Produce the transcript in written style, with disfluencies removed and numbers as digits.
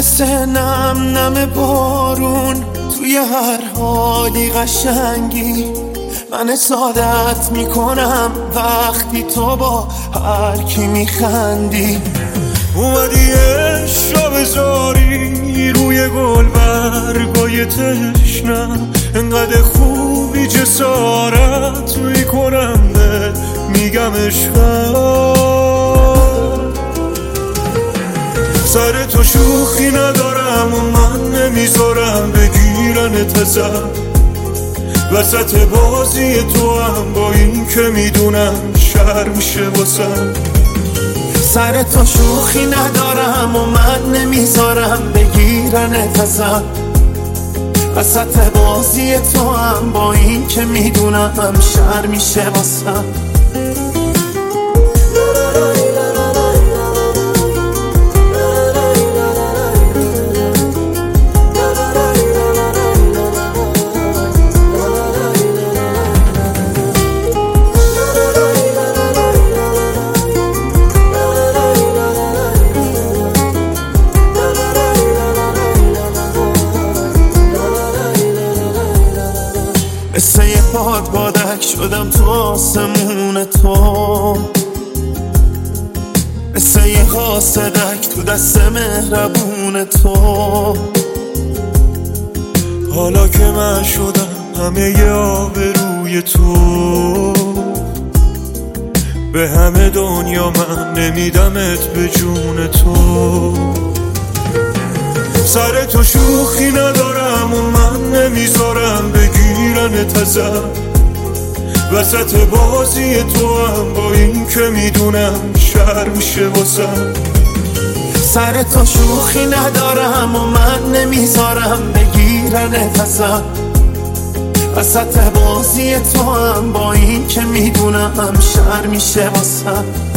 مثل نم نم بارون توی هر حالی قشنگی. من حسادت میکنم وقتی تو با هر کی میخندی. اومدی عشق را بذاری روی گل برگای تشنم، انقدر خوبی جسارت میکنم میگم عشقم. سر تو شوخی ندارم و من نمیذارم بگیرنت ازم. وسط بازی تو هم با این که میدونم شر میشه واسم. سر تو شوخی ندارم و من نمیذارم بگیرنت ازم. وسط بازی تو هم با این که میدونم شر میشه واسم. مثل یه بادک شدم تو آسمون تو، مثل یه حاسدک تو دست مهربون تو. حالا که من شدم همه ی آبروی تو، به همه دنیا من نمیدمت به جون تو. سر تو شوخی ندارم و من نمیذارم بگیرنت ازم. وسط بازی تو هم با این که میدونم شر میشه واسم. سر تو شوخی ندارم و من نمیذارم بگیرنت ازم. وسط بازی تو هم با این که میدونم شر میشه واسم.